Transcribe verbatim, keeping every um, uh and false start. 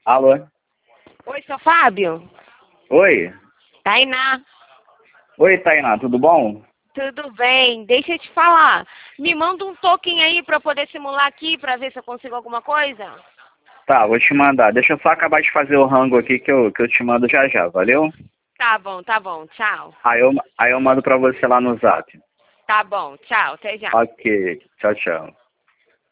Alô? Oi, seu Fábio? Oi? Tainá. Oi, Tainá, tudo bom? Tudo bem? Deixa eu te falar. Me manda um token aí pra eu poder simular aqui, pra ver se eu consigo alguma coisa. Tá, vou te mandar. Deixa eu só acabar de fazer o rango aqui que eu, que eu te mando já já, valeu? Tá bom, tá bom. Tchau. Aí eu, aí eu mando pra você lá no zap. Tá bom, tchau. Até já. Ok, tchau, tchau.